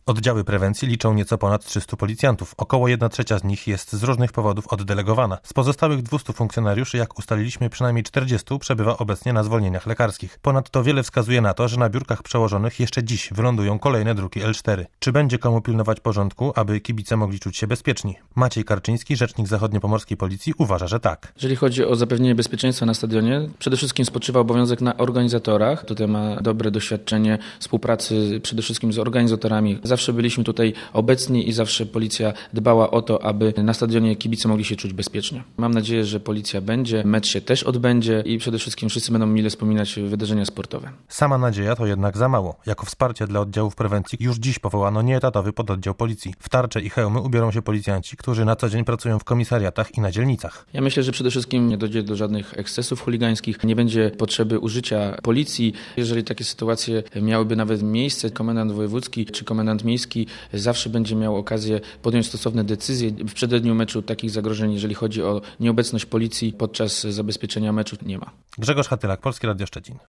Oddziały prewencji liczą nieco ponad 300 policjantów. Około 1/3 z nich jest z różnych powodów oddelegowana. Z pozostałych 200 funkcjonariuszy, jak ustaliliśmy, przynajmniej 40 przebywa obecnie na zwolnieniach lekarskich. Ponadto wiele wskazuje na to, że na biurkach przełożonych jeszcze dziś wylądują kolejne druki L4. Czy będzie komu pilnować porządku, aby kibice mogli czuć się bezpieczni? Maciej Karczyński, rzecznik zachodniopomorskiej policji, uważa, że tak. Jeżeli chodzi o zapewnienie bezpieczeństwa na stadionie, przede wszystkim spoczywa obowiązek na organizatorach. Tutaj ma dobre doświadczenie współpracy przede wszystkim z organizatorami. Zawsze byliśmy tutaj obecni i zawsze policja dbała o to, aby na stadionie kibice mogli się czuć bezpiecznie. Mam nadzieję, że policja będzie, mecz się też odbędzie i przede wszystkim wszyscy będą mile wspominać wydarzenia sportowe. Sama nadzieja to jednak za mało. Jako wsparcie dla oddziałów prewencji już dziś powołano nieetatowy pododdział policji. W tarcze i hełmy ubiorą się policjanci, którzy na co dzień pracują w komisariatach i na dzielnicach. Ja myślę, że przede wszystkim nie dojdzie do żadnych ekscesów chuligańskich, nie będzie potrzeby użycia policji. Jeżeli takie sytuacje miałyby nawet miejsce, komendant wojewódzki czy komendant miejski zawsze będzie miał okazję podjąć stosowne decyzje. W przededniu meczu takich zagrożeń, jeżeli chodzi o nieobecność policji podczas zabezpieczenia meczu, nie ma. Grzegorz Hatylak, Polskie Radio Szczecin.